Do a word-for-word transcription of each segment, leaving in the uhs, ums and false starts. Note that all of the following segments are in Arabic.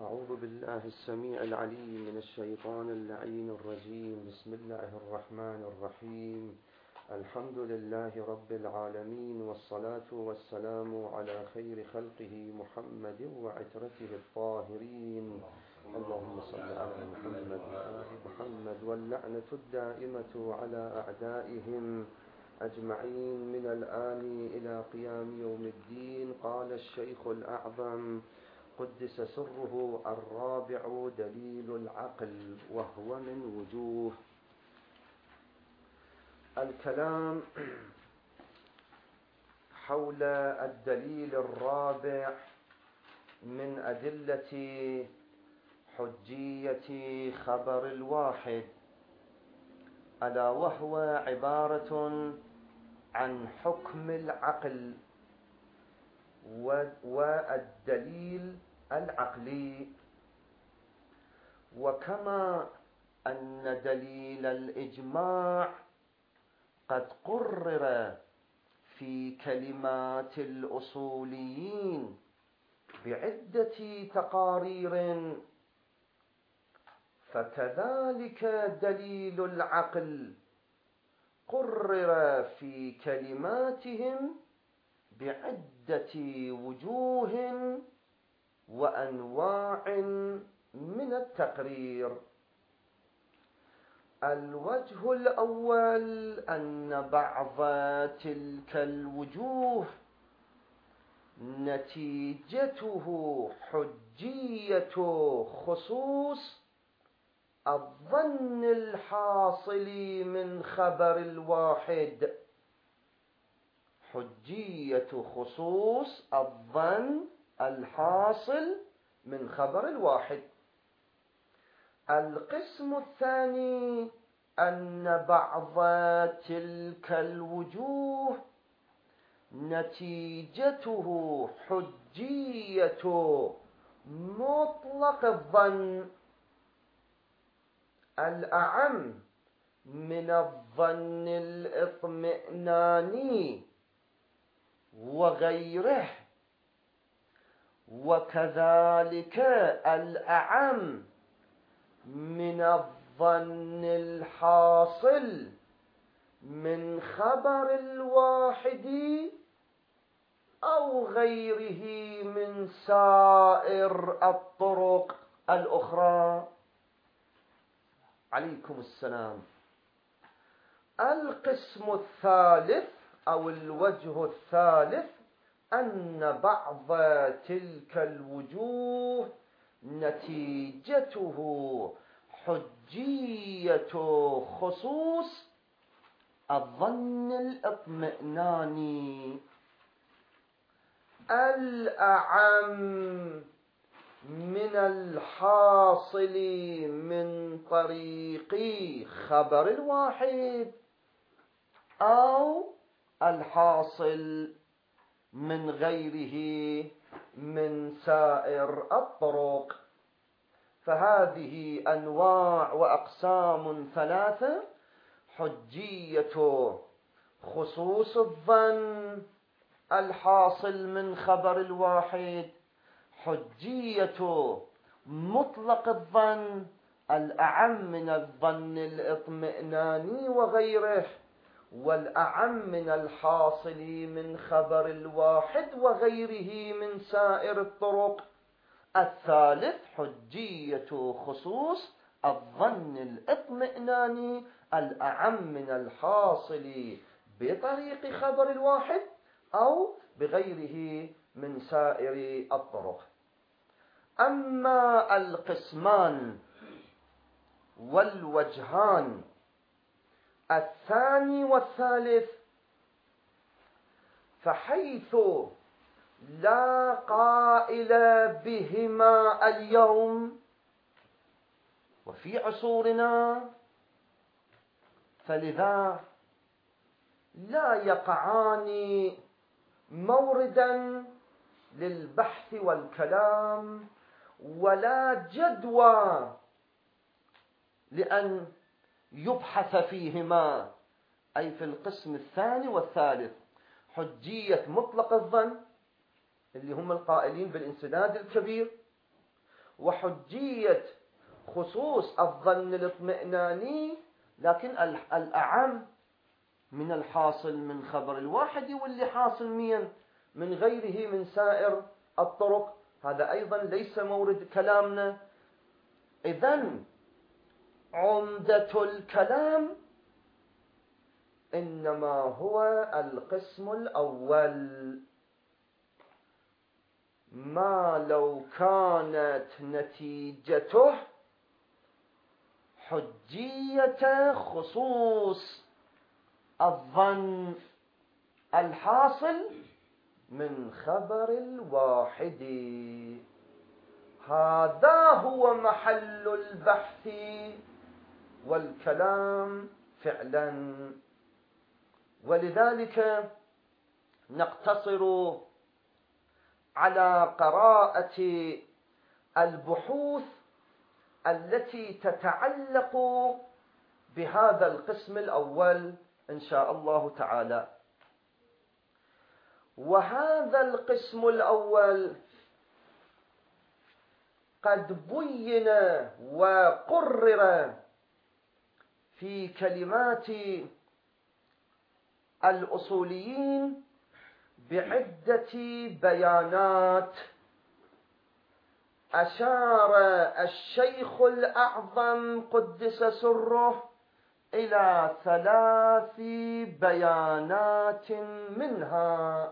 أعوذ بالله السميع العليم من الشيطان اللعين الرجيم. بسم الله الرحمن الرحيم. الحمد لله رب العالمين، والصلاة والسلام على خير خلقه محمد وعترته الطاهرين. اللهم صل على محمد وآل محمد، واللعنة الدائمة على أعدائهم أجمعين من الآن إلى قيام يوم الدين. قال الشيخ الأعظم قدس سره: الرابع دليل العقل، وهو من وجوه. الكلام حول الدليل الرابع من أدلة حجية خبر الواحد، ألا وهو عبارة عن حكم العقل والدليل العقلي. وكما أن دليل الإجماع قد قرر في كلمات الأصوليين بعدة تقارير، فكذلك دليل العقل قرر في كلماتهم بعدة وجوه وأنواع من التقرير. الوجه الأول أن بعض تلك الوجوه نتيجته حجية خصوص الظن الحاصل من خبر الواحد، حجية خصوص الظن الحاصل من خبر الواحد. القسم الثاني أن بعض تلك الوجوه نتيجته حجية مطلق الظن، الأعم من الظن الاطمئناني وغيره، وكذلك الأعم من الظن الحاصل من خبر الواحد أو غيره من سائر الطرق الأخرى. عليكم السلام. القسم الثالث أو الوجه الثالث أن بعض تلك الوجوه نتيجته حجية خصوص الظن الاطمئناني، الأعم من الحاصل من طريق خبر الواحد أو الحاصل من غيره من سائر الطرق. فهذه أنواع وأقسام ثلاثة: حجية خصوص الظن الحاصل من خبر الواحد، حجية مطلق الظن الأعم من الظن الاطمئناني وغيره، والأعم من الحاصل من خبر الواحد وغيره من سائر الطرق. الثالث حجية خصوص الظن الاطمئناني الأعم من الحاصل بطريق خبر الواحد أو بغيره من سائر الطرق. أما القسمان والوجهان الثاني والثالث، فحيث لا قائل بهما اليوم وفي عصورنا، فلذا لا يقعان موردا للبحث والكلام ولا جدوى لأن يبحث فيهما، أي في القسم الثاني والثالث حجية مطلق الظن اللي هم القائلين بالانسداد الكبير، وحجية خصوص الظن الاطمئناني، لكن الأعم من الحاصل من خبر الواحد واللي حاصل مين من غيره من سائر الطرق، هذا أيضا ليس مورد كلامنا. إذن عمدة الكلام إنما هو القسم الأول، ما لو كانت نتيجته حجية خصوص الظن الحاصل من خبر الواحد. هذا هو محل البحث والكلام فعلا. ولذلك نقتصر على قراءة البحوث التي تتعلق بهذا القسم الأول إن شاء الله تعالى. وهذا القسم الأول قد بين وقرر في كلمات الأصوليين بعدة بيانات. أشار الشيخ الأعظم قدس سره إلى ثلاث بيانات منها.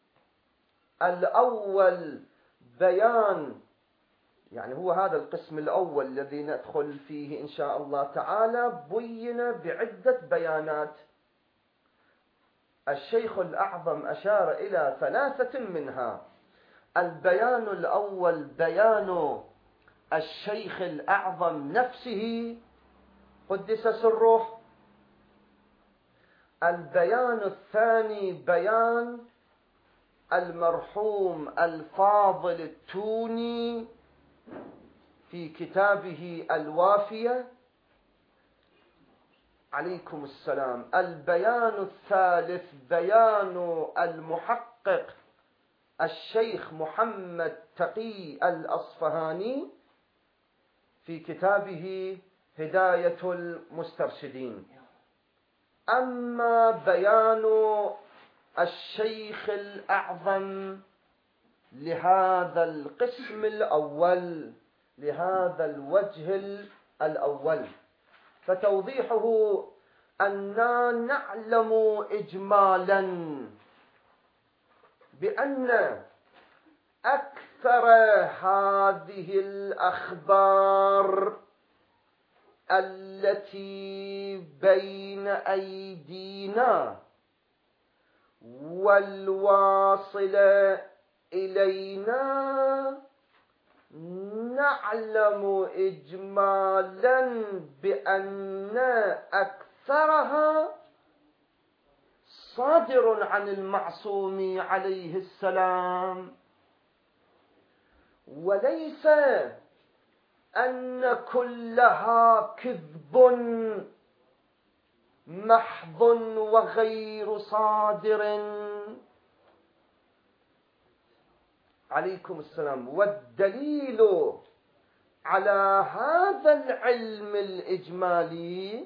الأول بيان، يعني هو هذا القسم الأول الذي ندخل فيه إن شاء الله تعالى، بين بعدة بيانات. الشيخ الأعظم أشار إلى ثلاثة منها. البيان الأول بيان الشيخ الأعظم نفسه قدس سره. البيان الثاني بيان المرحوم الفاضل التوني في كتابه الوافية عليكم السلام. البيان الثالث بيان المحقق الشيخ محمد تقي الأصفهاني في كتابه هداية المسترشدين. أما بيان الشيخ الأعظم لهذا القسم الأول، لهذا الوجه الأول، فتوضيحه أننا نعلم إجمالا بأن أكثر هذه الأخبار التي بين أيدينا والواصلة إلينا نعلم إجمالا بأن أكثرها صادر عن المعصوم عليه السلام، وليس أن كلها كذب محض وغير صادر عليكم السلام. والدليل على هذا العلم الإجمالي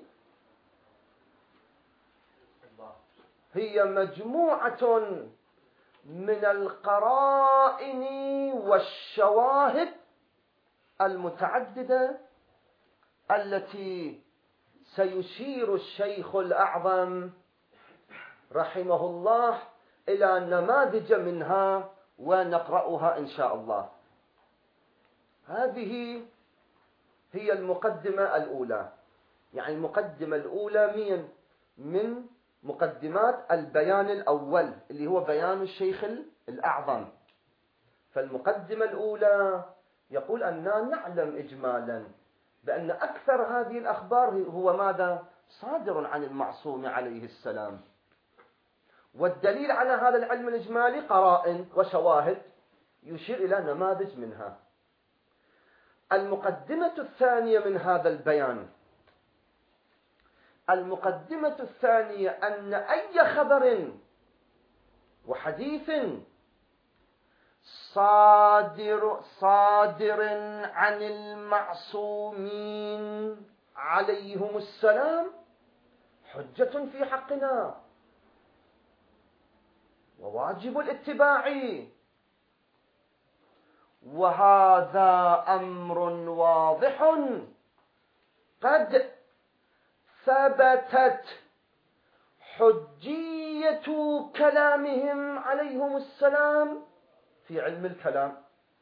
هي مجموعة من القرائن والشواهد المتعددة التي سيشير الشيخ الأعظم رحمه الله إلى نماذج منها ونقرأها إن شاء الله. هذه هي المقدمة الأولى، يعني المقدمة الأولى من من مقدمات البيان الأول اللي هو بيان الشيخ الأعظم. فالمقدمة الأولى يقول أننا نعلم إجمالا بأن أكثر هذه الأخبار هو ماذا؟ صادر عن المعصوم عليه السلام. والدليل على هذا العلم الإجمالي قرائن وشواهد يشير إلى نماذج منها. المقدمة الثانية من هذا البيان، المقدمة الثانية أن أي خبر وحديث صادر صادر عن المعصومين عليهم السلام حجة في حقنا وواجب الاتباع، وهذا أمر واضح قد ثبتت حجية كلامهم عليهم السلام في علم الكلام.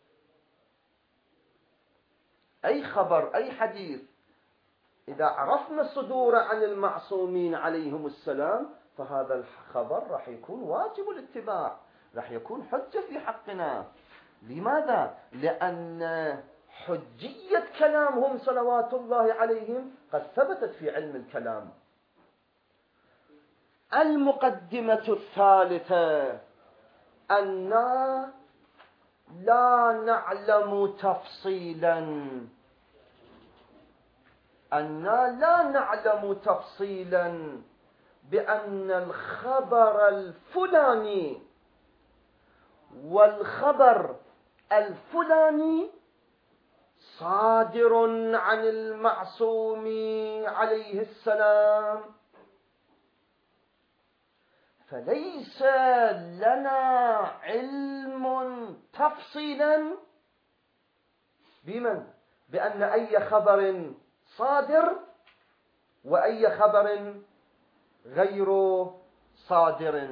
أي خبر أي حديث إذا عرفنا الصدور عن المعصومين عليهم السلام فهذا الخبر راح يكون واجب الاتباع، راح يكون حجة في حقنا. لماذا؟ لأن حجية كلامهم صلوات الله عليهم قد ثبتت في علم الكلام. المقدمة الثالثة أننا لا نعلم تفصيلا أننا لا نعلم تفصيلا بأن الخبر الفلاني والخبر الفلاني صادر عن المعصوم عليه السلام، فليس لنا علم تفصيلا بمن بأن أي خبر صادر وأي خبر غير صادر.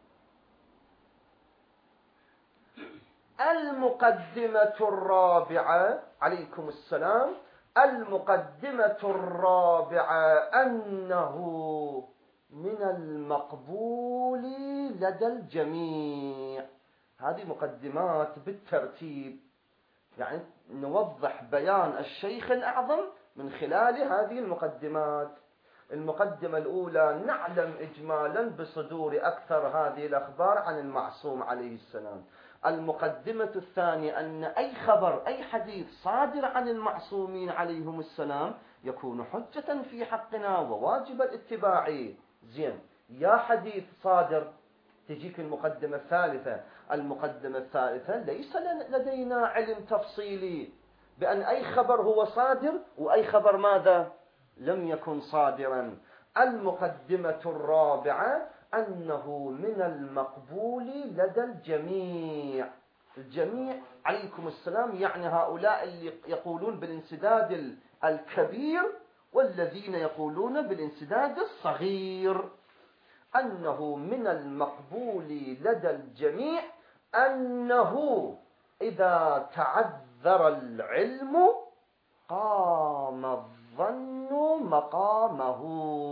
المقدمة الرابعة عليكم السلام، المقدمة الرابعة أنه من المقبول لدى الجميع. هذه مقدمات بالترتيب، يعني نوضح بيان الشيخ الأعظم من خلال هذه المقدمات. المقدمة الأولى: نعلم إجمالا بصدور أكثر هذه الأخبار عن المعصوم عليه السلام. المقدمة الثانية أن أي خبر أي حديث صادر عن المعصومين عليهم السلام يكون حجة في حقنا وواجب الاتباع. زين، يا حديث صادر تجيك المقدمة الثالثة. المقدمة الثالثة: ليس لدينا علم تفصيلي بأن أي خبر هو صادر وأي خبر ماذا لم يكن صادرا. المقدمة الرابعة أنه من المقبول لدى الجميع. الجميع عليكم السلام يعني هؤلاء اللي يقولون بالانسداد الكبير والذين يقولون بالانسداد الصغير، أنه من المقبول لدى الجميع أنه إذا تعذر العلم قام الظن مقامه.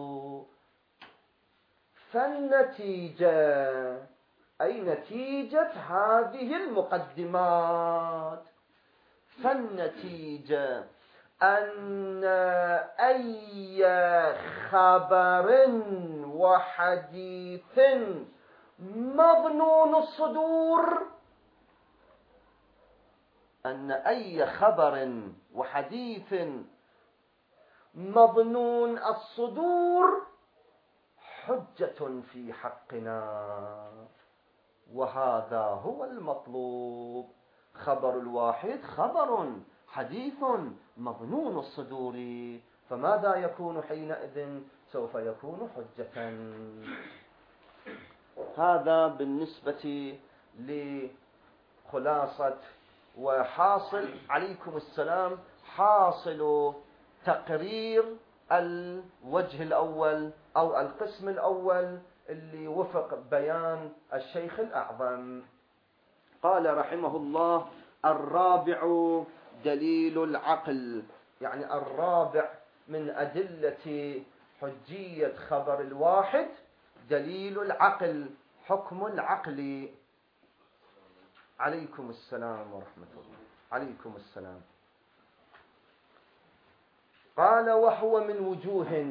فالنتيجة أي نتيجة هذه المقدمات، فالنتيجة أن أي خبر وحديث مظنون الصدور أن أي خبر وحديث مظنون الصدور حجة في حقنا، وهذا هو المطلوب. خبر الواحد خبر حديث مظنون الصدور، فماذا يكون حينئذ؟ سوف يكون حجة. هذا بالنسبة لخلاصة وحاصل عليكم السلام حاصل تقرير الوجه الأول أو القسم الأول اللي وفق بيان الشيخ الأعظم. قال رحمه الله: الرابع دليل العقل، يعني الرابع من أدلة حجية خبر الواحد دليل العقل، حكم العقل. عليكم السلام ورحمة الله. عليكم السلام. قال: وهو من وجوه،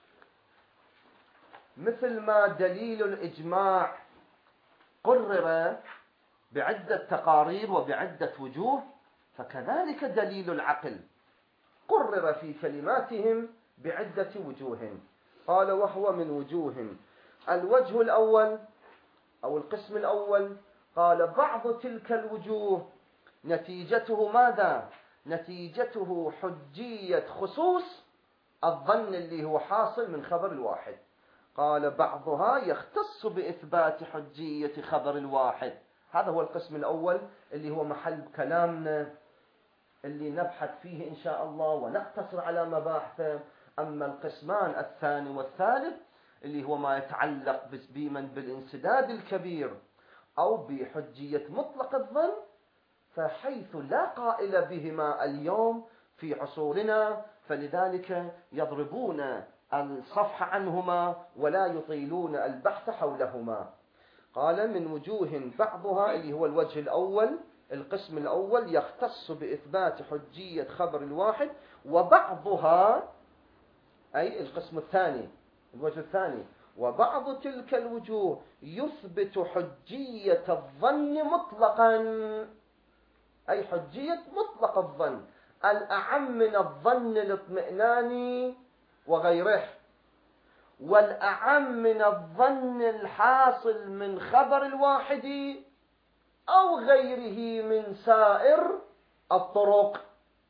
مثل ما دليل الإجماع قرر بعدة تقارير وبعدة وجوه، فكذلك دليل العقل قرر في كلماتهم بعدة وجوه. قال: وهو من وجوه. الوجه الأول أو القسم الأول: قال بعض تلك الوجوه نتيجته ماذا؟ نتيجته حجية خصوص الظن اللي هو حاصل من خبر الواحد. قال بعضها يختص بإثبات حجية خبر الواحد. هذا هو القسم الأول اللي هو محل كلامنا اللي نبحث فيه إن شاء الله ونقتصر على مباحثه. أما القسمان الثاني والثالث اللي هو ما يتعلق بمن بالانسداد الكبير أو بحجية مطلق الظن، فحيث لا قائل بهما اليوم في عصورنا، فلذلك يضربون الصفح عنهما ولا يطيلون البحث حولهما. قال من وجوه بعضها اللي هو الوجه الأول، القسم الأول يختص بإثبات حجية خبر الواحد، وبعضها أي القسم الثاني الوجه الثاني وبعض تلك الوجوه يثبت حجية الظن مطلقا، أي حجية مطلق الظن الأعم من الظن الاطمئناني وغيره، والأعم من الظن الحاصل من خبر الواحد أو غيره من سائر الطرق.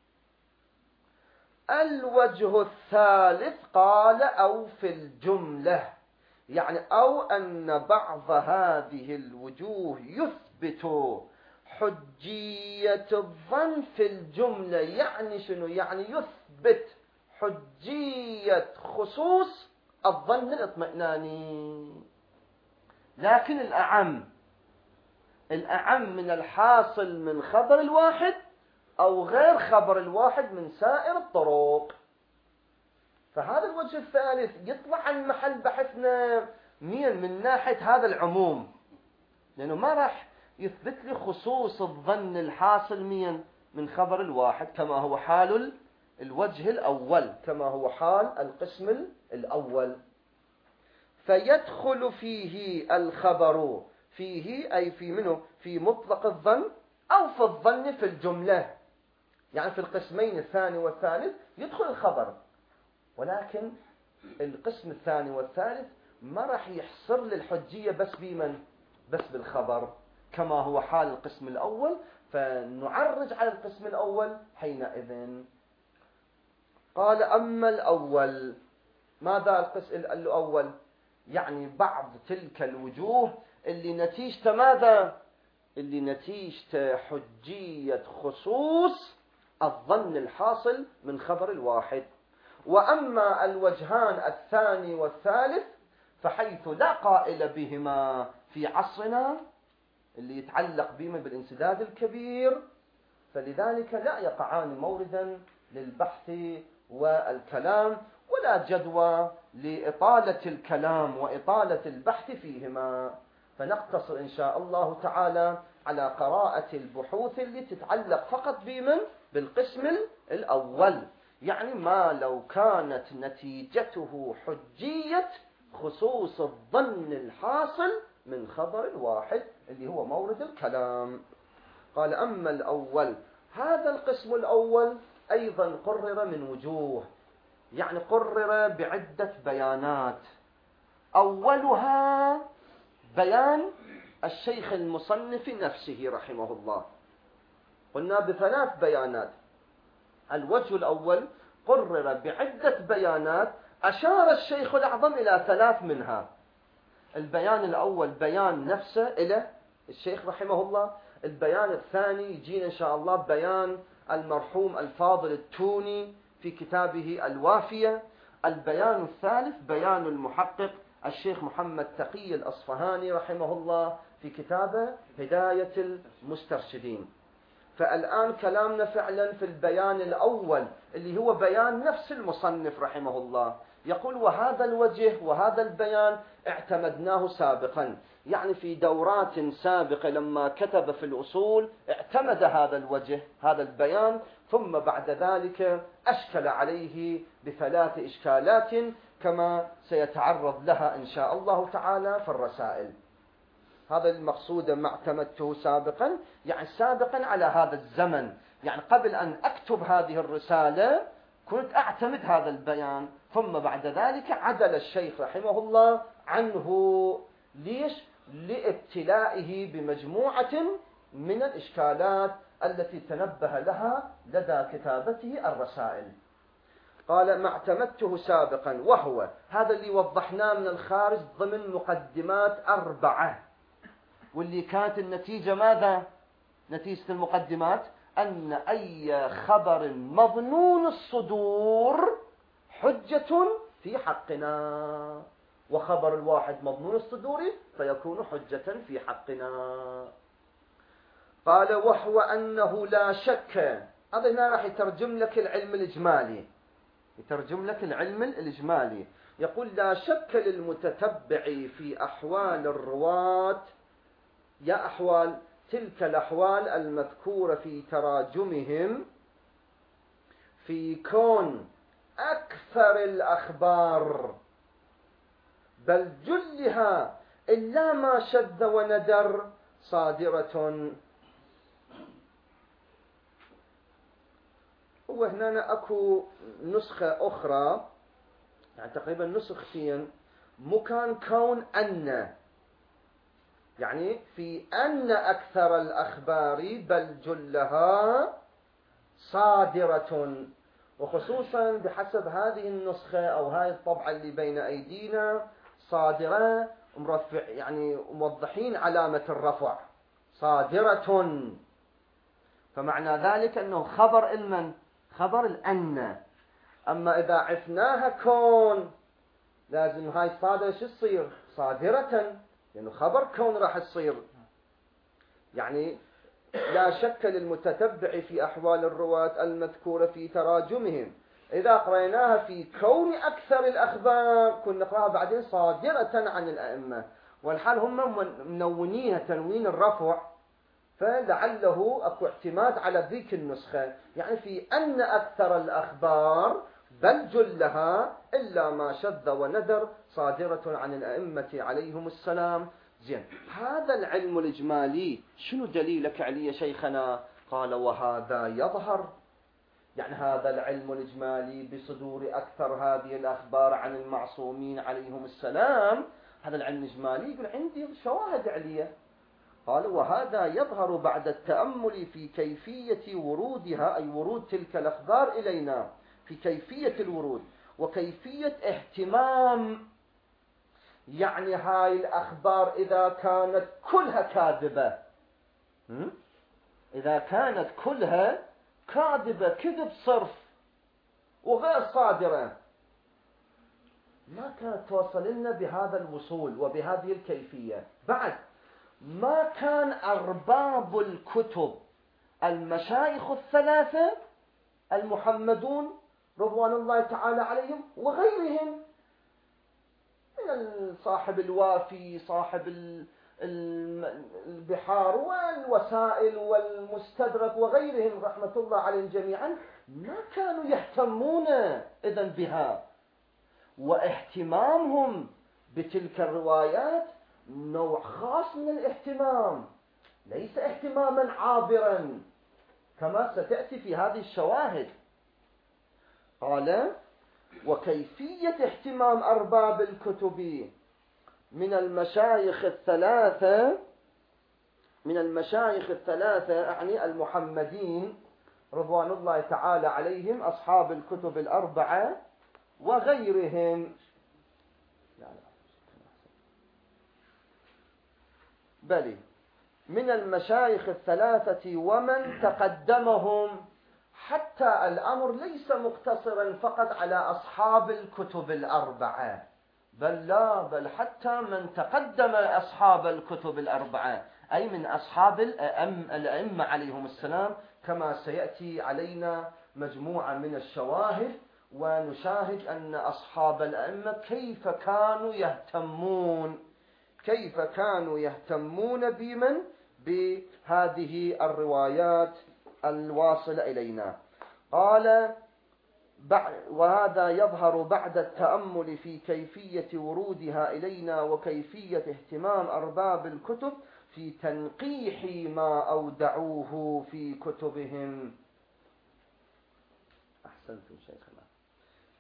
الوجه الثالث قال أو في الجملة، يعني أو أن بعض هذه الوجوه يثبت حجية الظن في الجملة. يعني شنو؟ يعني يثبت حجية خصوص الظن الاطمئناني، لكن الأعم الأعم من الحاصل من خبر الواحد أو غير خبر الواحد من سائر الطرق. فهذا الوجه الثالث يطلع عن محل بحثنا مين من ناحية هذا العموم، لأنه ما راح يثبت لي خصوص الظن الحاصل مين من خبر الواحد كما هو حال الوجه الأول، كما هو حال القسم الأول. فيدخل فيه الخبر، فيه أي في منه في مطلق الظن أو في الظن في الجملة، يعني في القسمين الثاني والثالث يدخل الخبر، ولكن القسم الثاني والثالث ما راح يحصر للحجية بس بمن بس بالخبر كما هو حال القسم الأول، فنعرج على القسم الأول حينئذ. قال أما الأول، ماذا القسم الأول؟ يعني بعض تلك الوجوه اللي نتيجة ماذا؟ اللي نتيجة حجية خصوص الظن الحاصل من خبر الواحد. وأما الوجهان الثاني والثالث فحيث لا قائل بهما في عصرنا اللي يتعلق بهما بالانسداد الكبير، فلذلك لا يقعان موردا للبحث والكلام ولا جدوى لإطالة الكلام وإطالة البحث فيهما. فنقتصر إن شاء الله تعالى على قراءة البحوث اللي تتعلق فقط بمن بالقسم الأول، يعني ما لو كانت نتيجته حجية خصوص الظن الحاصل من خبر الواحد اللي هو مورد الكلام. قال أما الأول، هذا القسم الأول أيضا قرر من وجوه، يعني قرر بعدة بيانات. أولها بيان الشيخ المصنف نفسه رحمه الله، قلنا بثلاث بيانات. الوجه الأول قرر بعدة بيانات أشار الشيخ الأعظم إلى ثلاث منها. البيان الأول بيان نفسه إلى الشيخ رحمه الله. البيان الثاني يجينا إن شاء الله بيان المرحوم الفاضل التوني في كتابه الوافية. البيان الثالث بيان المحقق الشيخ محمد تقي الأصفهاني رحمه الله في كتابه هداية المسترشدين. فالآن كلامنا فعلا في البيان الأول اللي هو بيان نفس المصنف رحمه الله. يقول وهذا الوجه وهذا البيان اعتمدناه سابقا، يعني في دورات سابقة لما كتب في الأصول اعتمد هذا الوجه هذا البيان، ثم بعد ذلك أشكل عليه بثلاث إشكالات كما سيتعرض لها إن شاء الله تعالى في الرسائل. هذا المقصود ما اعتمدته سابقا، يعني سابقا على هذا الزمن، يعني قبل أن أكتب هذه الرسالة كنت أعتمد هذا البيان، ثم بعد ذلك عدل الشيخ رحمه الله عنه. ليش؟ لابتلائه بمجموعة من الإشكالات التي تنبه لها لدى كتابته الرسائل. قال: ما اعتمدته سابقا، وهو هذا اللي وضحناه من الخارج ضمن مقدمات أربعة، واللي كانت النتيجة ماذا؟ نتيجة المقدمات أن أي خبر مظنون الصدور حجة في حقنا، وخبر الواحد مظنون الصدور فيكون حجة في حقنا. قال: وهو أنه لا شك، هذا هنا راح يترجم لك العلم الإجمالي، يترجم لك العلم الإجمالي. يقول: لا شك للمتتبع في أحوال الرواة، يا أحوال تلك الأحوال المذكورة في تراجمهم، في كون أكثر الأخبار بل جلها إلا ما شذ وندر صادرة. وهنا أكو نسخة أخرى، يعني تقريبا نسختين، مكان كون أن، يعني في أن أكثر الأخبار بل جلها صادرة، وخصوصا بحسب هذه النسخة أو هذه الطبعة اللي بين أيدينا صادرة، مرفع يعني موضحين علامة الرفع صادرة، فمعنى ذلك أنه خبر المن خبر الأن. أما إذا عفناها كون لازم هاي صادرة شو تصير؟ صادرة، لأنه خبر كون راح تصير. يعني لا شك للمتتبع في أحوال الرواة المذكورة في تراجمهم، إذا قرأناها في كون أكثر الأخبار كنا نقرأها بعدين صادرة عن الأئمة، والحال هم منونيها تنوين الرفع، فلعله أكو اعتماد على ذيك النسخة، يعني في أن أكثر الأخبار بل جلها إلا ما شذ وندر صادرة عن الأئمة عليهم السلام. زين، هذا العلم الإجمالي شنو دليلك عليه يا شيخنا؟ قال: وهذا يظهر، يعني هذا العلم الإجمالي بصدور أكثر هذه الأخبار عن المعصومين عليهم السلام، هذا العلم الإجمالي يقول عندي شواهد عليه. قال: وهذا يظهر بعد التأمل في كيفية ورودها، أي ورود تلك الأخبار إلينا، في كيفية الورود وكيفية اهتمام، يعني هاي الأخبار إذا كانت كلها كاذبة، إذا كانت كلها كاذبة كذب صرف وغير صادرة، ما كانت توصل لنا بهذا الوصول وبهذه الكيفية. بعد ما كان أرباب الكتب المشايخ الثلاثة المحمدون رضوان الله تعالى عليهم وغيرهم من صاحب الوافي، صاحب البحار والوسائل والمستدرك وغيرهم رحمة الله عليهم جميعا، ما كانوا يهتمون إذن بها، واهتمامهم بتلك الروايات نوع خاص من الاهتمام، ليس اهتماما عابرا كما ستأتي في هذه الشواهد. قال: وكيفية اهتمام أرباب الكتب من المشايخ الثلاثة، من المشايخ الثلاثة أعني المحمدين رضوان الله تعالى عليهم، أصحاب الكتب الأربعة وغيرهم، بل من المشايخ الثلاثة ومن تقدمهم، حتى الأمر ليس مقتصرا فقط على أصحاب الكتب الأربعة، بل لا، بل حتى من تقدم أصحاب الكتب الأربعة، أي من أصحاب الأئمة عليهم السلام، كما سيأتي علينا مجموعة من الشواهد، ونشاهد أن أصحاب الأئمة كيف كانوا يهتمون كيف كانوا يهتمون بمن بهذه الروايات الواصلة إلينا. قال: وهذا يظهر بعد التأمل في كيفية ورودها إلينا وكيفية اهتمام أرباب الكتب في تنقيح ما أودعوه في كتبهم. أحسنتم شيخنا.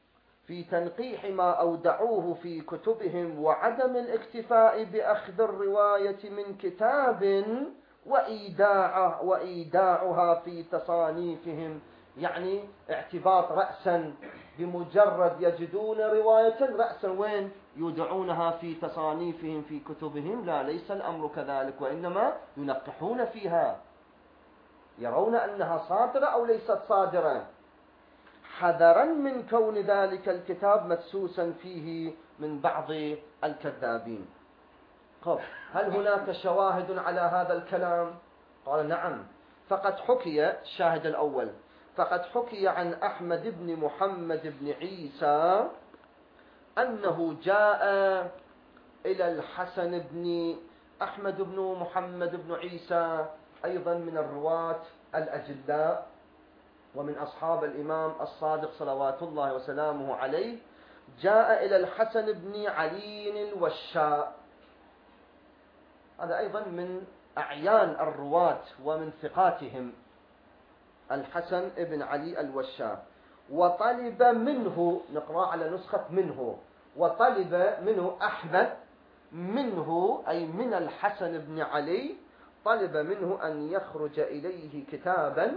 في تنقيح ما أودعوه في كتبهم وعدم الاكتفاء بأخذ الرواية من كتاب وإيداع وإيداعها في تصانيفهم، يعني اعتباط رأسا، بمجرد يجدون رواية رأسا وين يودعونها في تصانيفهم في كتبهم. لا، ليس الأمر كذلك، وإنما ينقحون فيها، يرون أنها صادرة أو ليست صادرة، حذرا من كون ذلك الكتاب مدسوسا فيه من بعض الكذابين. طب هل هناك شواهد على هذا الكلام؟ قال نعم. فقد حكي، الشاهد الأول، فقد حكي عن أحمد بن محمد بن عيسى أنه جاء إلى الحسن بن أحمد بن محمد بن عيسى، أيضا من الرواة الأجلاء ومن أصحاب الإمام الصادق صلوات الله وسلامه عليه، جاء إلى الحسن بن علي الوشاء، هذا أيضا من أعيان الرواة ومن ثقاتهم، الحسن بن علي الوشاء، وطلب منه، نقرأ على نسخة منه، وطلب منه أحمد، منه أي من الحسن بن علي، طلب منه أن يخرج إليه كتابا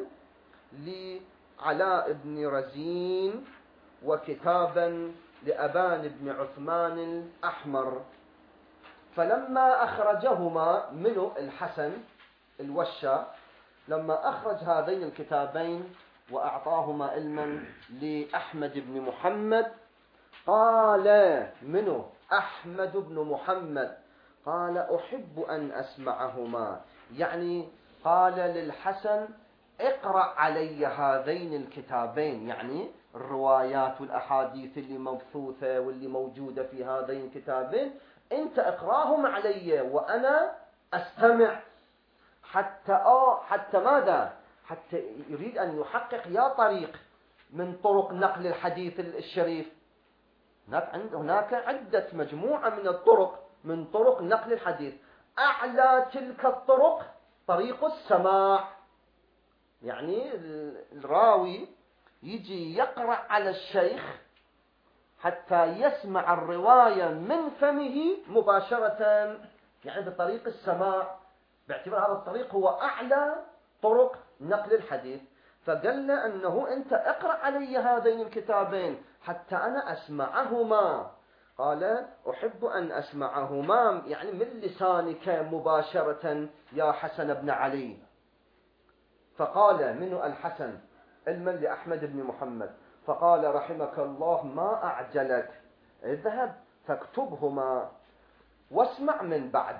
لعلاء بن رزين وكتابا لأبان بن عثمان الأحمر. فلما أخرجهما منه الحسن الوشا، لما أخرج هذين الكتابين وأعطاهما علما لأحمد بن محمد، قال منه أحمد بن محمد، قال أحب أن أسمعهما، يعني قال للحسن اقرأ علي هذين الكتابين، يعني الروايات والأحاديث اللي مبثوثة واللي موجودة في هذين الكتابين، أنت اقرأهم علي وأنا أستمع، حتى آه حتى ماذا؟ حتى يريد أن يحقق يا طريق من طرق نقل الحديث الشريف. هناك عدة مجموعة من الطرق من طرق نقل الحديث، أعلى تلك الطرق طريق السماع، يعني الراوي يجي يقرأ على الشيخ حتى يسمع الرواية من فمه مباشرة، يعني بطريق السماع، باعتبار هذا الطريق هو أعلى طرق نقل الحديث. فقال له أنه أنت اقرأ علي هذين الكتابين حتى أنا أسمعهما. قال أحب أن أسمعهما، يعني من لسانك مباشرة يا حسن بن علي. فقال منه الحسن علما لأحمد بن محمد، فقال رحمك الله ما أعجلك، اذهب فاكتبهما واسمع من بعد.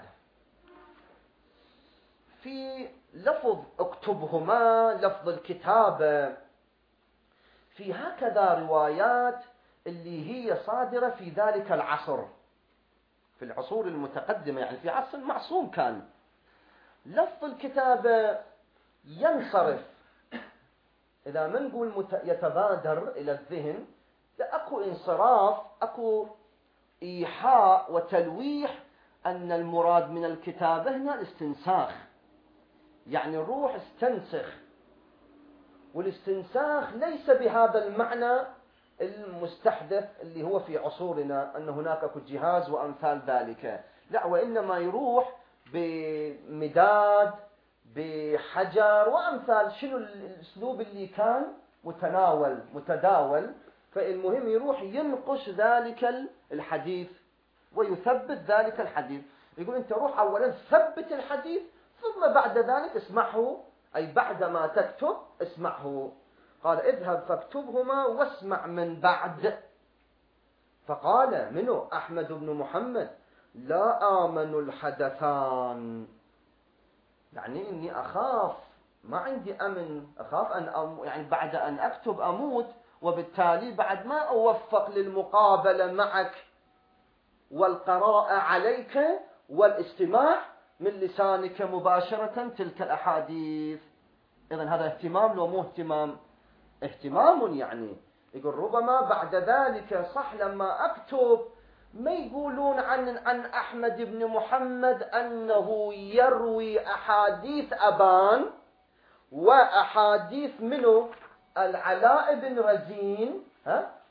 في لفظ اكتبهما لفظ الكتابة، في هكذا روايات اللي هي صادرة في ذلك العصر، في العصور المتقدمة، يعني في عصر معصوم كان لفظ الكتابة ينصرف، إذا ما نقول يتبادر إلى الذهن، لأكو انصراف، أكو إيحاء وتلويح أن المراد من الكتابة هنا الاستنساخ، يعني الروح استنسخ، والاستنساخ ليس بهذا المعنى المستحدث اللي هو في عصورنا أن هناك جهاز وأمثال ذلك، لا، وإنما يروح بمداد بحجر وأمثال، شنو الأسلوب اللي كان متناول متداول. فالمهم يروح ينقش ذلك الحديث ويثبت ذلك الحديث. يقول أنت روح أولا ثبت الحديث، ثم بعد ذلك اسمعه، أي بعدما تكتب اسمعه. قال اذهب فاكتبهما واسمع من بعد. فقال منه أحمد بن محمد لا آمن الحدثان، يعني إني أخاف، ما عندي أمن، أخاف أن أم يعني بعد أن أكتب أموت، وبالتالي بعد ما أوفق للمقابلة معك والقراءة عليك والاستماع من لسانك مباشرة تلك الأحاديث. إذن هذا اهتمام لو مو اهتمام؟ اهتمام، يعني يقول ربما بعد ذلك صح لما أكتب ما يقولون عن عن أحمد بن محمد أنه يروي أحاديث أبان وأحاديث منه العلاء بن رزين، ها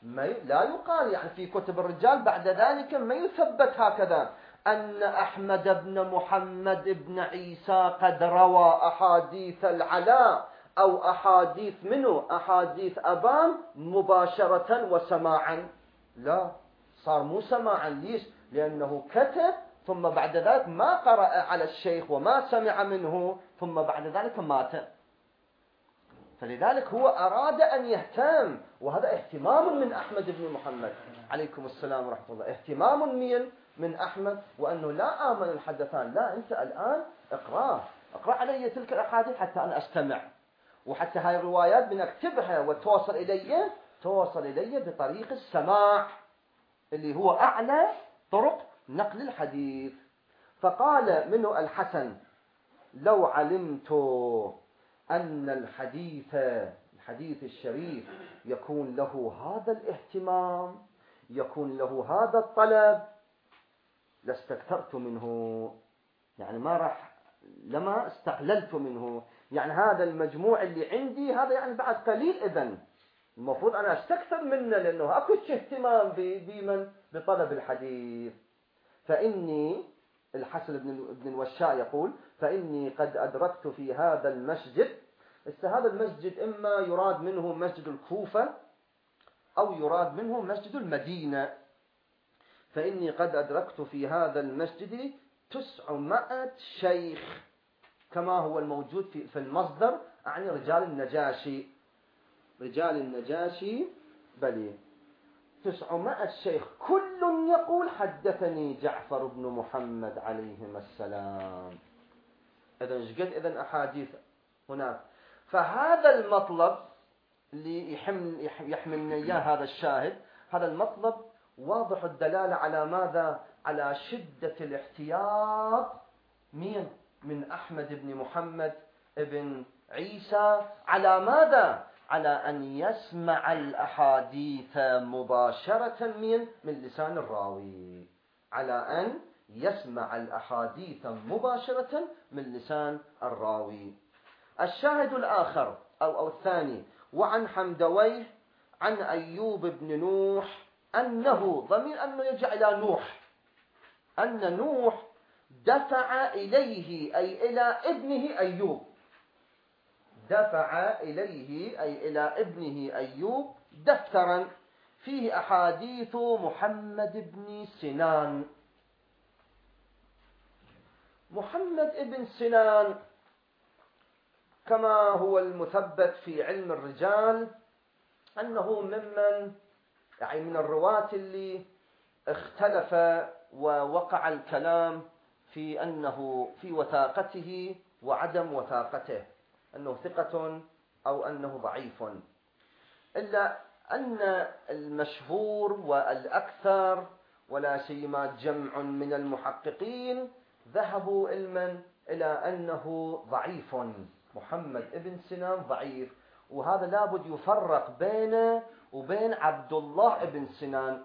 ما ي... لا يقال يعني في كتب الرجال بعد ذلك ما يثبت هكذا أن أحمد بن محمد بن عيسى قد روى أحاديث العلاء أو أحاديث منه أحاديث أبان مباشرة وسماعا. لا، صار مو سماعا. ليش؟ لأنه كتب ثم بعد ذلك ما قرأ على الشيخ وما سمع منه ثم بعد ذلك مات. فلذلك هو أراد أن يهتم، وهذا اهتمام من أحمد بن محمد عليكم السلام ورحمة الله، اهتمام من من أحمد، وأنه لا آمن الحدثان، لا أنت الآن اقرأ اقرأ علي تلك الأحاديث حتى أنا أستمع، وحتى هاي الروايات بنكتبها وتوصل إلي توصل إلي بطريق السماع اللي هو أعلى طرق نقل الحديث. فقال منه الحسن: لو علمت أن الحديث الحديث الشريف يكون له هذا الاهتمام، يكون له هذا الطلب، لاستكثرت منه، يعني ما راح لما استقللت منه، يعني هذا المجموع اللي عندي هذا يعني بعد قليل، إذن المفروض أنا أستكثر منه، لأنه أكو اهتمام بمن بطلب الحديث. فإني الحسن بن الوشاء يقول: فإني قد أدركت في هذا المسجد، هذا المسجد إما يراد منه مسجد الكوفة أو يراد منه مسجد المدينة، فإني قد أدركت في هذا المسجد تسعمائة شيخ كما هو الموجود في في المصدر، يعني رجال النجاشي رجال النجاشي بلي تسعمائة شيخ، كل يقول حدثني جعفر بن محمد عليهما السلام. إذن جد إذن أحاديث هناك. فهذا المطلب اللي يحمل يحملنا إياه هذا الشاهد، هذا المطلب واضح الدلالة على ماذا؟ على شدة الاحتياط مين؟ من أحمد بن محمد بن عيسى على ماذا؟ على أن يسمع الأحاديث مباشرة من من لسان الراوي، على أن يسمع الأحاديث مباشرة من لسان الراوي. الشاهد الآخر أو أو الثاني: وعن حمدويه عن أيوب بن نوح أنه، ضمير أنه يرجع إلى نوح، أن نوح دفع إليه أي إلى ابنه أيوب، دفع إليه أي إلى ابنه أيوب دفترا فيه أحاديث محمد بن سنان. محمد بن سنان كما هو المثبت في علم الرجال أنه ممن يعني من الرواة اللي اختلف ووقع الكلام في أنه في وثاقته وعدم وثاقته، أنه ثقة أو أنه ضعيف، إلا أن المشهور والأكثر ولا سيما جمع من المحققين ذهبوا علما إلى أنه ضعيف، محمد ابن سنان ضعيف. وهذا لابد يفرق بينه وبين عبد الله ابن سنان.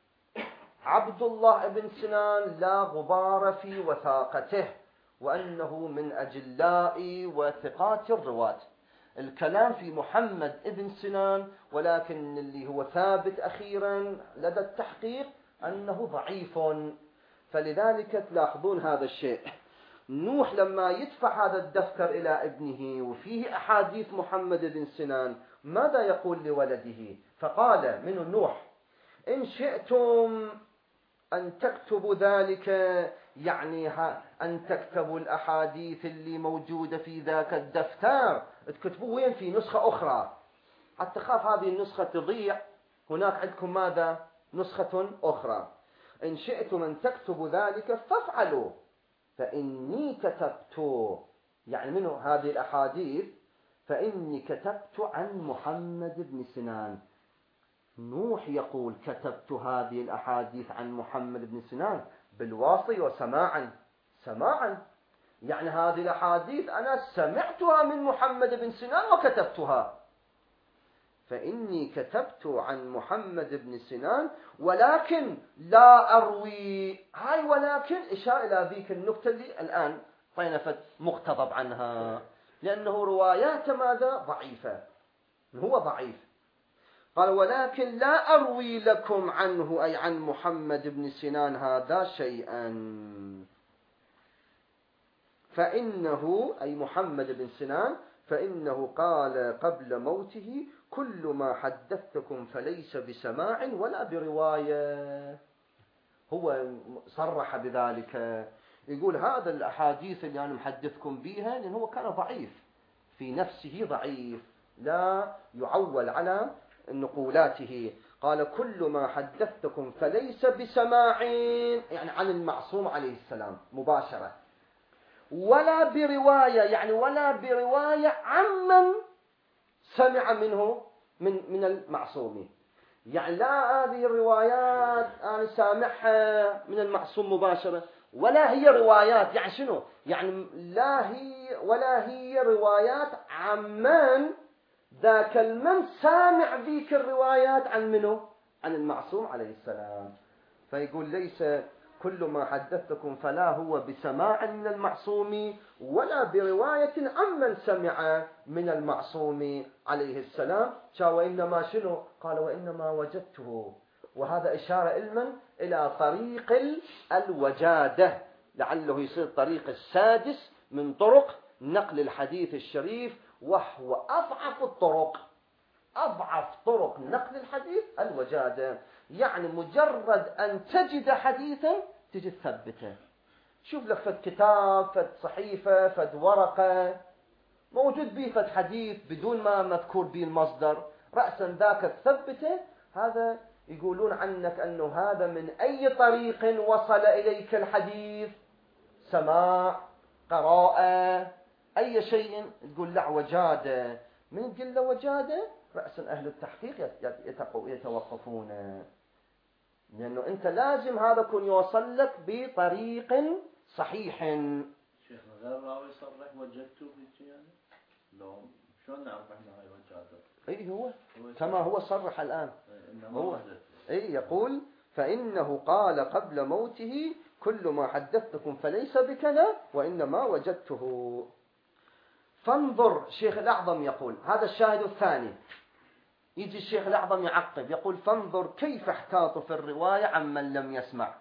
عبد الله ابن سنان لا غبار في وثاقته، وأنه من أجلاء وثقات الرواة. الكلام في محمد ابن سنان، ولكن اللي هو ثابت أخيرا لدى التحقيق أنه ضعيف. فلذلك تلاحظون هذا الشيء. نوح لما يدفع هذا الدفتر إلى ابنه وفيه أحاديث محمد بن سنان، ماذا يقول لولده؟ فقال من نوح: إن شئتم أن تكتبوا ذلك، يعني أن تكتبوا الأحاديث اللي موجودة في ذاك الدفتر، تكتبوه وين؟ في نسخة أخرى، حتى خاف هذه النسخة تضيع. هناك عندكم ماذا؟ نسخة أخرى. إن شئتم أن تكتبوا ذلك فافعلوا، فإني كتبت، يعني منه هذه الأحاديث، فإني كتبت عن محمد بن سنان. نوح يقول: كتبت هذه الأحاديث عن محمد بن سنان بالواصي وسماعا، سماعا يعني هذه الأحاديث أنا سمعتها من محمد بن سنان وكتبتها. فإني كتبت عن محمد بن سنان ولكن لا أروي. هاي ولكن إشارة إلى ذيك النقطة اللي الآن طينفت مقتضب عنها، لأنه روايات ماذا؟ ضعيفة، هو ضعيف. قال ولكن لا أروي لكم عنه أي عن محمد بن سنان هذا شيئا، فإنه أي محمد بن سنان فإنه قال قبل موته كل ما حدثتكم فليس بسماع ولا برواية. هو صرح بذلك، يقول هذا الأحاديث اللي أنا محدثكم بيها لأنه هو كان ضعيف في نفسه، ضعيف لا يعول على نقولاته. قال كل ما حدثتكم فليس بسماع يعني عن المعصوم عليه السلام مباشرة، ولا برواية يعني ولا برواية عمن سمع منه من من المعصوم، يعني لا هذه الروايات أنا سامعها من المعصوم مباشرة، ولا هي روايات يعني شنو يعني لا هي ولا هي روايات عمن ذاك المن سامع ذيك الروايات عن منه عن المعصوم عليه السلام. فيقول ليس كل ما حدثتكم فلا هو بسماع من المعصوم ولا برواية عمن سمع من المعصوم عليه السلام. وإنما شنو قال وإنما وجدته، وهذا إشارة علما إلى طريق الوجادة، لعله يصير الطريق السادس من طرق نقل الحديث الشريف، وهو أضعف الطرق أضعف طرق نقل الحديث الوجادة، يعني مجرد أن تجد حديثا تجد ثبته. شوف لك فد كتاب فد صحيفة فد ورقة موجود به فد حديث بدون ما مذكور به المصدر، رأسا ذاك تثبته، هذا يقولون عنك أنه هذا من أي طريق وصل إليك الحديث، سماع قراءة أي شيء، تقول لا وجادة. من قل له وجادة رأسا أهل التحقيق يتوقفون، لأنه أنت لازم هذا يكون يوصل لك بطريق صحيح. شيخ غير راوي يصرح وجدته في يعني لو شلون نعرف احنا هاي وجادة؟ اي هو, هو كما هو صرح الآن، هو اي يقول فإنه قال قبل موته كل ما حدثتكم فليس بكذا وإنما وجدته. فانظر شيخ الأعظم يقول هذا الشاهد الثاني، يجي الشيخ الأعظم يعقب يقول فانظر كيف احتاط في الرواية عمن لم يسمع.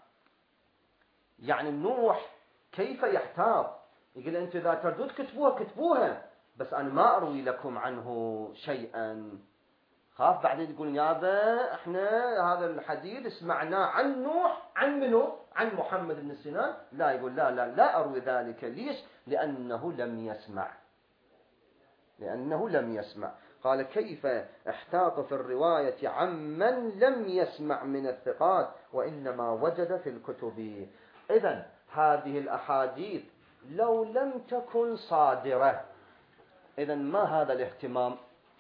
يعني نوح كيف يحتاط، يقول أنت إذا تردون كتبوها كتبوها بس أنا ما أروي لكم عنه شيئا. خاف بعدين يقول يابا احنا هذا الحديث سمعناه عن نوح عن منه عن محمد بن سنان، لا يقول لا لا لا أروي ذلك. ليش؟ لأنه لم يسمع لأنه لم يسمع. قال كيف احتاط في الرواية عمن لم يسمع من الثقات وإنما وجد في الكتب. إذن هذه الأحاديث لو لم تكن صادرة، إذن ما هذا الاهتمام؟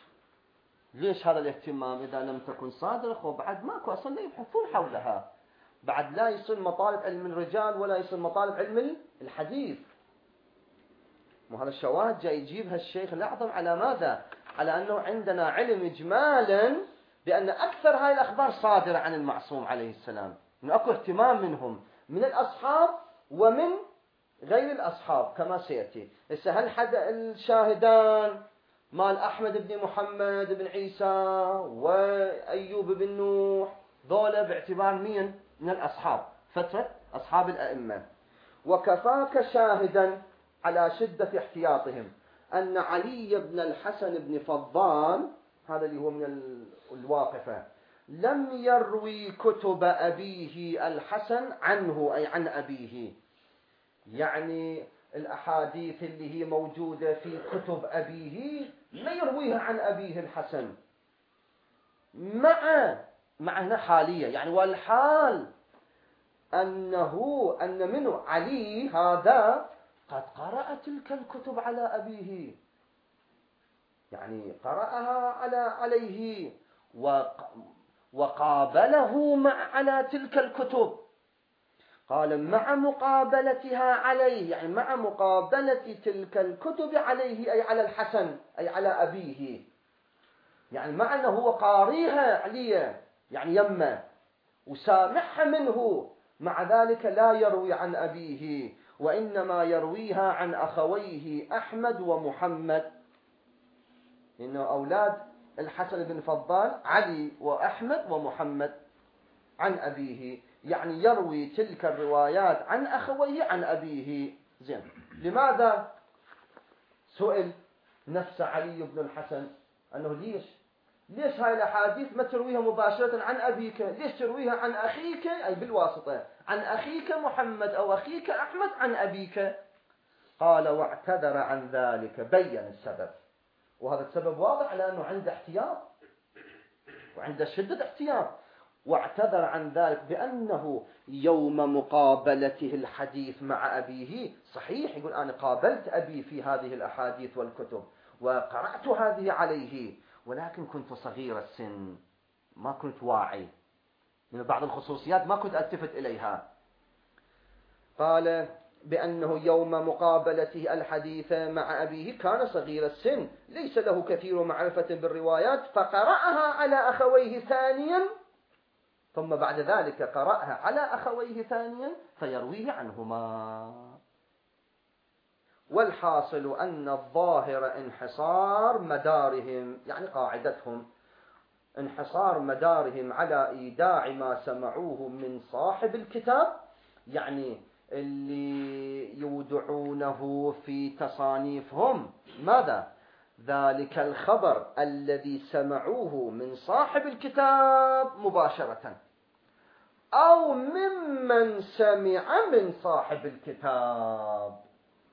ليش هذا الاهتمام إذا لم تكن صادرة؟ وبعد ماكو أصلا يبحثون حولها، بعد لا يصير مطالب علم الرجال ولا يصير مطالب علم الحديث. وهذا الشواهد جاي يجيبها الشيخ الأعظم على ماذا؟ على أنه عندنا علم إجمالا بأن أكثر هاي الأخبار صادرة عن المعصوم عليه السلام، من أكو اهتمام منهم من الأصحاب ومن غير الأصحاب كما سيأتي. هسه هل حد الشاهدان مال أحمد بن محمد بن عيسى وأيوب بن نوح ذولا باعتبار مين؟ من الأصحاب، فترة أصحاب الأئمة. وكفاك شاهدا على شدة احتياطهم أن علي بن الحسن بن فضال، هذا اللي هو من الواقفة، لم يروي كتب أبيه الحسن عنه أي عن أبيه، يعني الأحاديث اللي هي موجودة في كتب أبيه ما يرويها عن أبيه الحسن، مع مع هنا حالية يعني، والحال أنه أن منه علي هذا قد قرأ تلك الكتب على أبيه، يعني قرأها على عليه وقابله مع على تلك الكتب. قال مع مقابلتها عليه، يعني مع مقابلة تلك الكتب عليه أي على الحسن أي على أبيه، يعني مع أنه هو قاريها عليه يعني يمه وسامعها منه، مع ذلك لا يروي عن أبيه، وإنما يرويها عن أخويه أحمد ومحمد، إنه أولاد الحسن بن فضال علي وأحمد ومحمد عن أبيه، يعني يروي تلك الروايات عن أخويه عن أبيه. زين، لماذا سئل نفس علي بن الحسن أنه ليش ليش هاي الأحاديث ما ترويها مباشرة عن أبيك، ليش ترويها عن أخيك أي بالواسطة، عن أخيك محمد أو أخيك أحمد عن أبيك؟ قال واعتذر عن ذلك، بين السبب، وهذا السبب واضح لأنه عنده احتياط وعنده شدة احتياط. واعتذر عن ذلك بأنه يوم مقابلته الحديث مع أبيه، صحيح يقول أنا قابلت أبي في هذه الأحاديث والكتب وقرأت هذه عليه، ولكن كنت صغير السن، ما كنت واعي من بعض الخصوصيات ما كنت ألتفت إليها. قال بأنه يوم مقابلته الحديث مع أبيه كان صغير السن ليس له كثير معرفة بالروايات، فقرأها على أخويه ثانيا، ثم بعد ذلك قرأها على أخويه ثانيا فيرويه عنهما. والحاصل أن الظاهر انحصار مدارهم، يعني قاعدتهم انحصار مدارهم على إيداع ما سمعوه من صاحب الكتاب، يعني اللي يودعونه في تصانيفهم ماذا؟ ذلك الخبر الذي سمعوه من صاحب الكتاب مباشرة أو ممن سمع من صاحب الكتاب،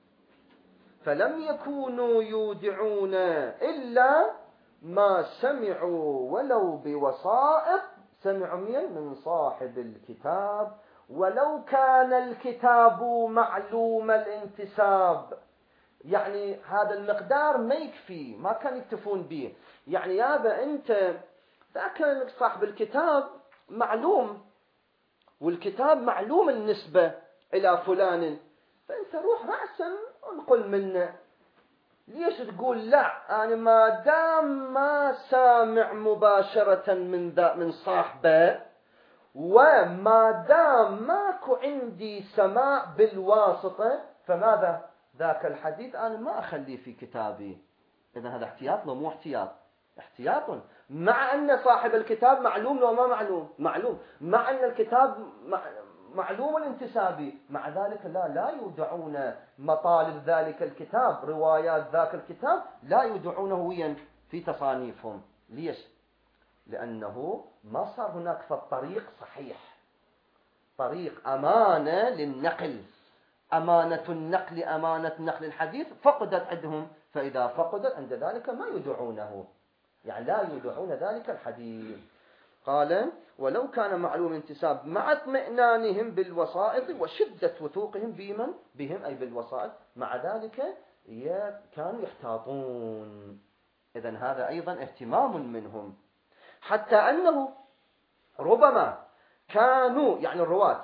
فلم يكونوا يودعون إلا ما سمعوا ولو بوسائط سمعوا من صاحب الكتاب، ولو كان الكتاب معلوم الانتساب. يعني هذا المقدار ما يكفي، ما كان يكتفون به. يعني يابا أنت ذاك صاحب الكتاب معلوم، والكتاب معلوم النسبة إلى فلان، فأنت روح رأسا انقل منه. ليش تقول لا أنا ما دام ما سامع مباشرة من ذا من صاحبه، وما دام ماكو عندي سماع بالواسطة، فماذا ذاك الحديث أنا ما أخليه في كتابي. إذا هذا احتياط لو مو احتياط؟ احتياط، مع أن صاحب الكتاب معلوم لو ما معلوم؟ معلوم. مع أن الكتاب معلوم الانتسابي، مع ذلك لا لا يودعون مطالب ذلك الكتاب، روايات ذاك الكتاب لا يودعونه وين في تصانيفهم. ليش؟ لأنه ما صار هناك في الطريق صحيح، طريق أمانة للنقل، أمانة النقل أمانة نقل الحديث فقدت عندهم، فإذا فقدت عند ذلك ما يدعونه، يعني لا يدعون ذلك الحديث. قال ولو كان معلوم انتساب مع اطمئنانهم بالوسائط وشدة وثوقهم بمن بهم أي بالوسائط، مع ذلك كانوا يحتاطون. إذن هذا أيضا اهتمام منهم، حتى أنه ربما كانوا يعني الرواة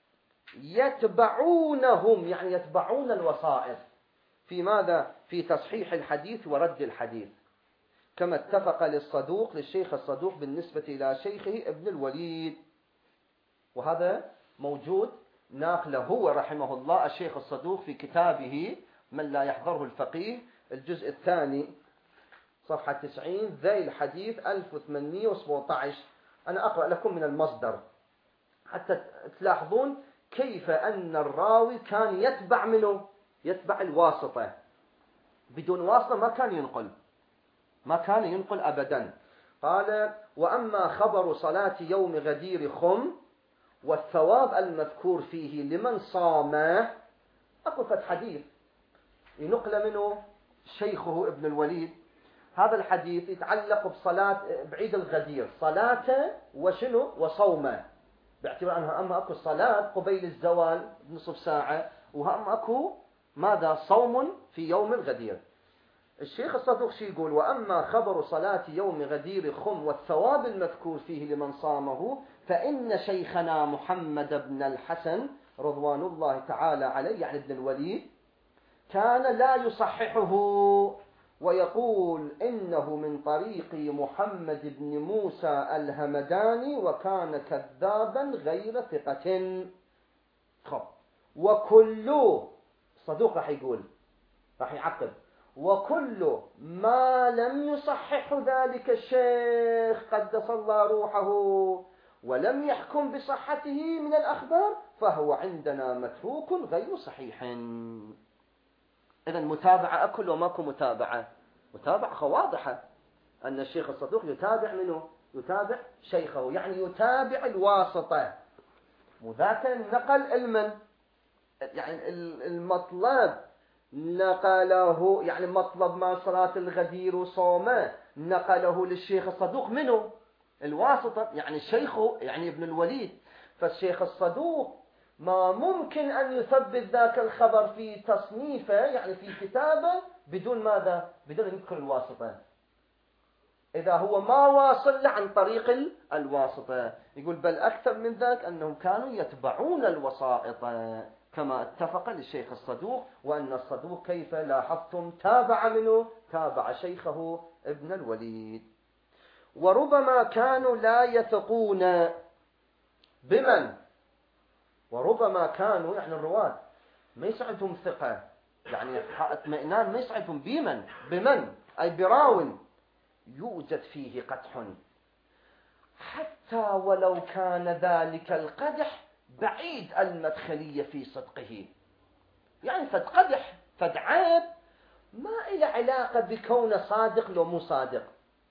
يتبعونهم، يعني يتبعون الوسائط في ماذا؟ في تصحيح الحديث ورد الحديث، كما اتفق للصدوق للشيخ الصدوق بالنسبة إلى شيخه ابن الوليد، وهذا موجود ناقله هو رحمه الله الشيخ الصدوق في كتابه من لا يحضره الفقيه الجزء الثاني صفحة تسعين ذي الحديث ألف وثمانمئة وسبعة عشر. أنا أقرأ لكم من المصدر حتى تلاحظون كيف أن الراوي كان يتبع منه، يتبع الواسطة، بدون واسطة ما كان ينقل، ما كان ينقل أبدا. قال وأما خبر صلاة يوم غدير خم والثواب المذكور فيه لمن صامه، أقفت حديث ينقل منه شيخه ابن الوليد، هذا الحديث يتعلق بصلاة بعيد الغدير، صلاة وشنو وصومه، باعتبار أنها أما أكو صلاة قبيل الزوال نصف ساعة، وهم أكو ماذا صوم في يوم الغدير. الشيخ الصدوق شي يقول وأما خبر صلاة يوم غدير خم والثواب المذكور فيه لمن صامه، فإن شيخنا محمد بن الحسن رضوان الله تعالى عليه يعني ابن الوليد كان لا يصححه ويقول إنه من طريق محمد بن موسى الهمداني وكان كذابا غير ثقة. خب وكل صدوق راح يقول راح يعقب وكل ما لم يصحح ذلك الشيخ قدس الله روحه ولم يحكم بصحته من الأخبار فهو عندنا متروك غير صحيح. إذن متابعة أكل وماكو متابعة، متابعة واضحة أن الشيخ الصدوق يتابع منه، يتابع شيخه، يعني يتابع الواسطة. وذاك نقل علما، يعني المطلب نقله، يعني مطلب ما صلاة الغدير وصومه نقله للشيخ الصدوق منه الواسطة، يعني شيخه يعني ابن الوليد. فالشيخ الصدوق ما ممكن أن يثبت ذاك الخبر في تصنيفه، يعني في كتابه، بدون ماذا؟ بدون يذكر الواسطة، إذا هو ما واصل عن طريق الواسطة. يقول بل أكثر من ذلك أنهم كانوا يتبعون الوسائط كما اتفق للشيخ الصدوق، وأن الصدوق كيف لاحظتم تابع منه، تابع شيخه ابن الوليد. وربما كانوا لا يثقون بمن، وربما كانوا يعني الرواة ما يسعدهم ثقة، يعني اطمئنان ما يسعدهم بمن، بمن أي براون يوجد فيه قدح، حتى ولو كان ذلك القدح بعيد المدخلية في صدقه. يعني فد قدح فد عيب ما إلى علاقة بكونه صادق لو مو صادق.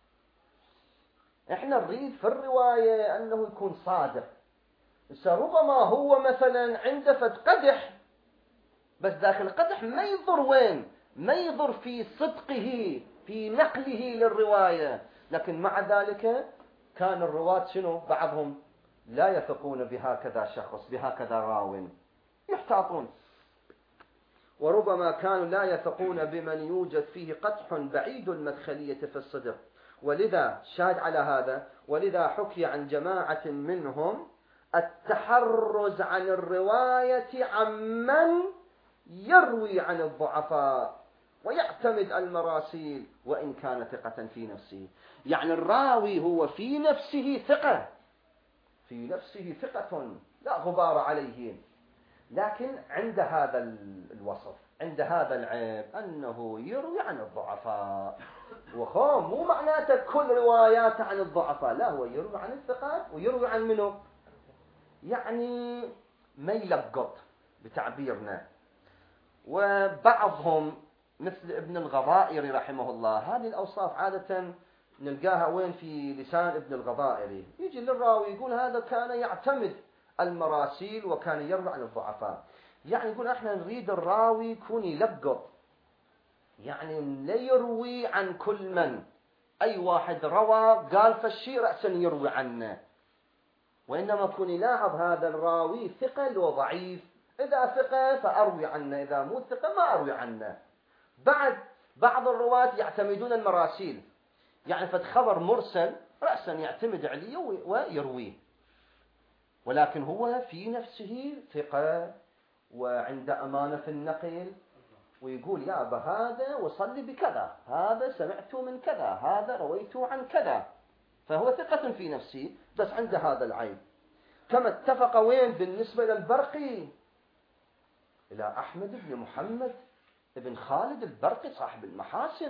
احنا نريد في الرواية أنه يكون صادق، بس ربما هو مثلا عنده فد قدح، بس داخل القدح ما يضر وين، ما يضر في صدقه في نقله للرواية، لكن مع ذلك كان الرواة شنو بعضهم لا يثقون بهكذا شخص، بهكذا راو، يحتاطون. وربما كانوا لا يثقون بمن يوجد فيه قدح بعيد المدخلية في الصدق، ولذا شاهد على هذا، ولذا حكي عن جماعة منهم التحرز عن الرواية عمن يروي عن الضعفاء ويعتمد المراسيل وإن كان ثقة في نفسه. يعني الراوي هو في نفسه ثقة، في نفسه ثقة لا غبار عليه، لكن عند هذا الوصف، عند هذا العيب أنه يروي عن الضعفاء. وخو مو معناته كل رواياته عن الضعفاء، لا، هو يروي عن الثقات ويروي عن منه، يعني ما يلقط بتعبيرنا. وبعضهم مثل ابن الغضائري رحمه الله، هذه الأوصاف عادة نلقاها وين؟ في لسان ابن الغضائري، يجي للراوي يقول هذا كان يعتمد المراسيل وكان يروي عن الضعفاء. يعني يقول احنا نريد الراوي يكون يلقط، يعني لا يروي عن كل من، أي واحد روى قال فالشيء رأسا يروي عنه، وإنما يكون يلاحظ هذا الراوي ثقة لو ضعيف، إذا ثقة فأروي عنه، إذا مو ثقة ما أروي عنه. بعد بعض الرواة يعتمدون المراسيل، يعني فخبر مرسل رأسا يعتمد عليه ويرويه، ولكن هو في نفسه ثقة وعند أمانة في النقل، ويقول يا أبا هذا وصلي بكذا، هذا سمعته من كذا، هذا رويته عن كذا، فهو ثقة في نفسه بس عند هذا العيب. كما اتفق وين بالنسبة للبرقي إلى أحمد بن محمد بن خالد البرقي صاحب المحاسن.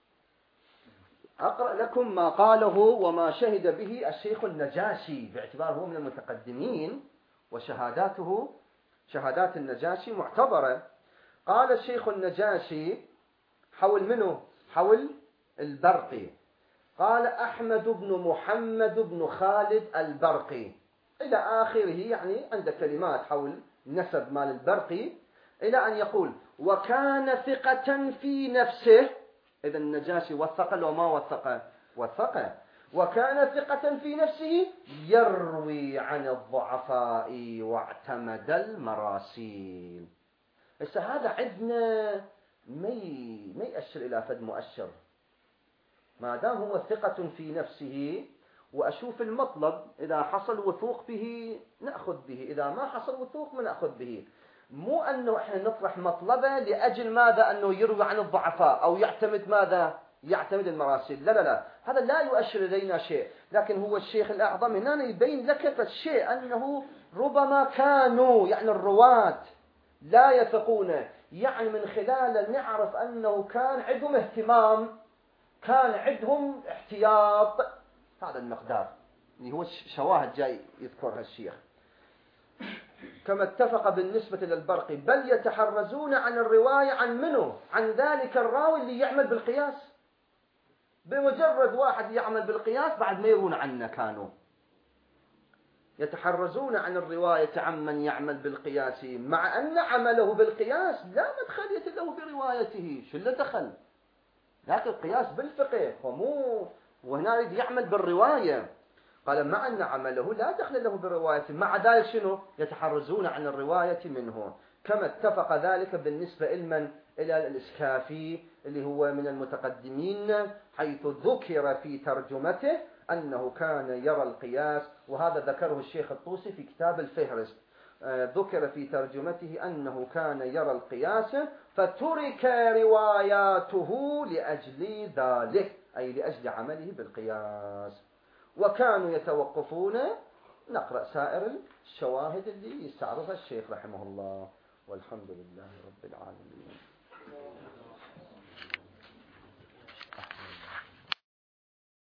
أقرأ لكم ما قاله وما شهد به الشيخ النجاشي، باعتباره هو من المتقدمين وشهاداته شهادات النجاشي معتبرة. قال الشيخ النجاشي حول منه، حول البرقي، قال أحمد بن محمد بن خالد البرقي إلى آخره، يعني عند كلمات حول نسب مال البرقي، إلى أن يقول وكان ثقة في نفسه. إذا النجاشي وثق لو ما وثق؟ وثق. وكان ثقة في نفسه يروي عن الضعفاء واعتمد المراسيل. بس هذا عندنا ما ما يأشر إلى فد مؤشر، ما دام هو ثقة في نفسه، وأشوف المطلب إذا حصل وثوق به نأخذ به، إذا ما حصل وثوق ما نأخذ به. مو أنه إحنا نطرح مطلبه لأجل ماذا؟ أنه يروي عن الضعفاء أو يعتمد ماذا؟ يعتمد المراسيل. لا لا لا، هذا لا يؤشر إلينا شيء. لكن هو الشيخ الأعظم هنا يبين لك الشيء أنه ربما كانوا يعني الرواة لا يثقون، يعني من خلاله نعرف أنه كان عندهم اهتمام، كان عندهم احتياط. هذا المقدار اللي هو شواهد جاي يذكرها الشيخ. كما اتفق بالنسبة للبرقي، بل يتحرزون عن الرواية عن منه، عن ذلك الراوي اللي يعمل بالقياس. بمجرد واحد يعمل بالقياس بعد ما يرون عنه كانوا يتحرزون عن الرواية عن من يعمل بالقياس، مع أن عمله بالقياس لا مدخلية له بروايته، شو اللي دخل؟ لكن القياس بالفقه ومو وهنا يريد يعمل بالرواية. قال مع أن عمله لا دخل له بروايته، مع ذلك شنو؟ يتحرزون عن الرواية منه. كما اتفق ذلك بالنسبة لمن إلى الإسكافي اللي هو من المتقدمين، حيث ذكر في ترجمته أنه كان يرى القياس، وهذا ذكره الشيخ الطوسي في كتاب الفهرست. ذكر في ترجمته أنه كان يرى القياس فترك رواياته لأجل ذلك، أي لأجل عمله بالقياس. وكانوا يتوقفون. نقرأ سائر الشواهد اللي يستعرضها الشيخ رحمه الله، والحمد لله رب العالمين.